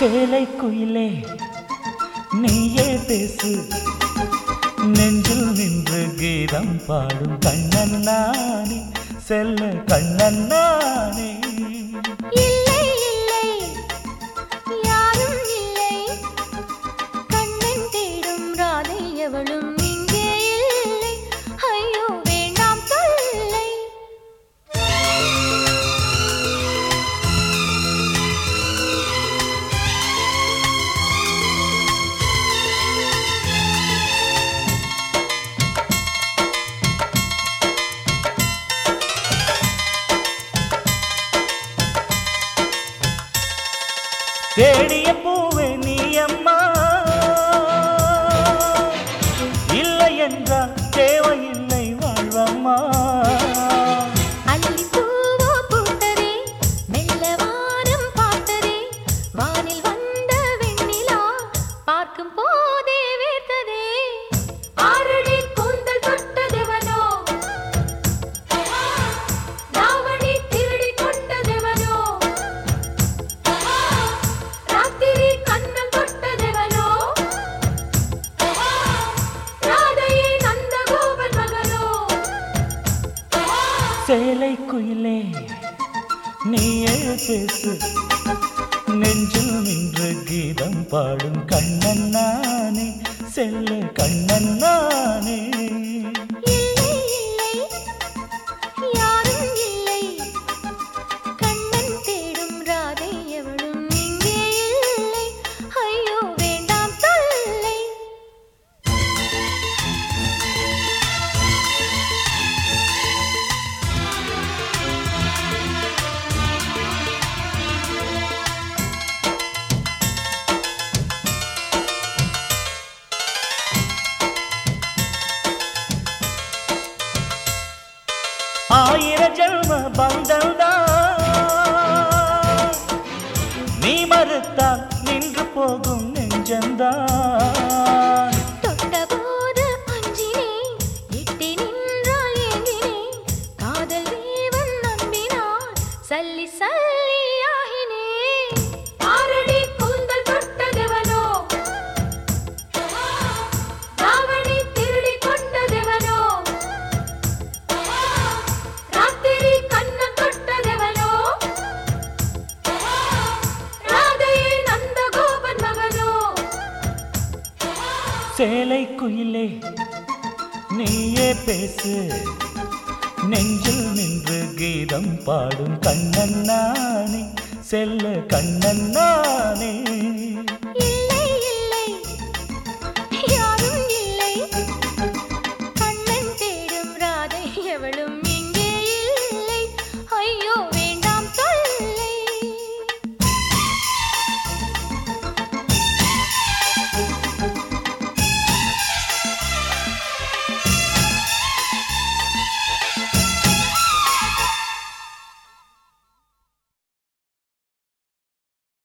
சேலை குயிலே நீயே பேசு, நெஞ்சில் நின்று கீதம் பாடும் கண்ணன் நானே, செல்ல கண்ணன் நானே. இல்லை இல்லை யாரும் இல்லை, கண்ணன் தேடும் ராதை எவளும் இங்கே இல்லை. ஐயோ வேண்டாம் தொல்லை. தேடிய பூவே நீ அம்மா, இல்லை என்றால் தேவையில்லை வாழ்வம்மா. அள்ளி பூவோ பூத்ததே, மெல்ல வானம் பார்த்ததே, வானில் வந்த வெண்ணிலா பார்க்கும் போதே வேர்த்ததே. ஆரடி கூந்தல் தொட்டதெவனோ, தாவணி திருடி கொண்டதெவனோ, ராத்திரி கண்ணம் தொட்டதெவனோ, ராதையே நந்தகோபன் மகனோ. சேலை குயிலே நீயே பேசு, நெஞ்சில் நின்று கீதம் பாடும் கண்ணன் நானே, செல்ல கண்ணன் நானே. இல்லை இல்லை யாரும் இல்லை, கண்ணன் தேடும் ராதை எவளும் இங்கே இல்லை. ஐயோ வேண்டாம் தொல்லை. ஆயிர ஜென்ம பந்தம்தான் நீ மறுத்தால் நின்று போகும் நெஞ்சந்தான். தொட்டபோது அஞ்சினேன், எட்டி நின்றால் ஏங்கினேன், காதல் தேவன் நம்பினான், சல்லி சல்லியாகினேன். ஆரடி கூந்தல் தொட்டதெவனோ, தாவணி திருடி கொண்டதெவனோ, ராத்திரி கண்ணம் தொட்டதெவனோ, ராதையே நந்தகோபன் மகனோ. சேலை குயிலே நீயே பேசு, நெஞ்சில் நின்று கீதம் பாடும் கண்ணன் நானே, செல்ல கண்ணன் நானே. இல்லை